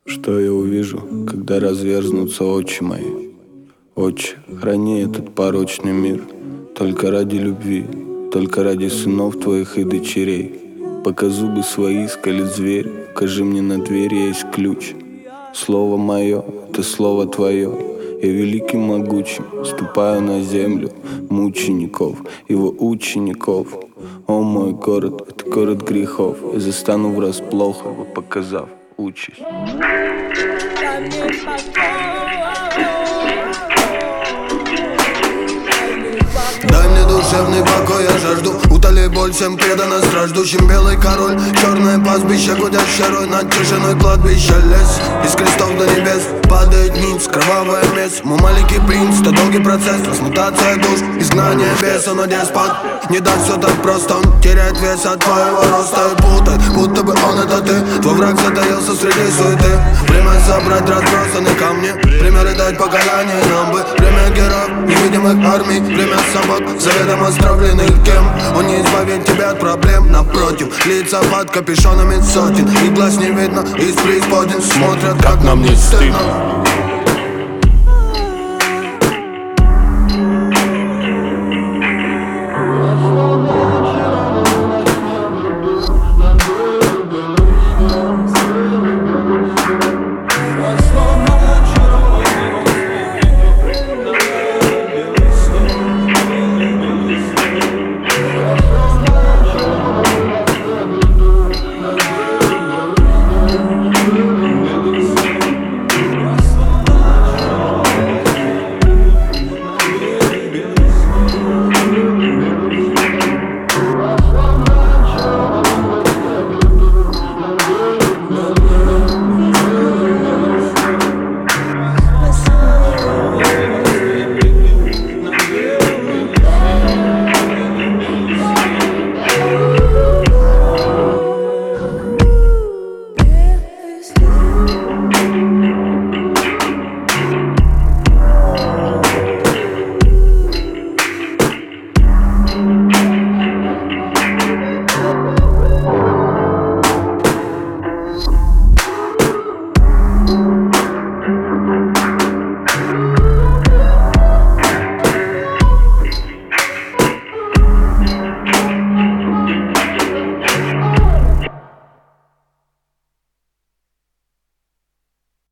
Что я увижу, когда разверзнутся очи мои? Отче, храни этот порочный мир, только ради любви, только ради сынов твоих и дочерей. Пока зубы свои скалит зверь, укажи мне на дверь, есть ключ. Слово мое — это слово твое. Я великим могучим ступаю на землю мучеников, его учеников. О, мой город — это город грехов. Я застану врасплох его, показав участь. Дай мне душевный покой, я жажду. Утоли боль всем преданно страждущим. Белый король, черное пастбище, гудящий рой над тишиной кладбища. Лес из крестов до небес падает ниц, кровавая месть. Мой маленький принц, это долгий процесс, трансмутация душ, изгнание беса. Но деспот не даст все так просто, он теряет вес от твоего роста и путает, будто бы он это ты. Твой враг затаился среди суеты. Время собрать разбросанные камни, примеры дать поколение нам бы. Время героев, невидимых армий, время собак, заведомо стравленных кем. Он не избавит тебя от проблем, напротив, лица под капюшонами сотен. И глаз не видно, из преисподин смотрят, как нам не стыдно.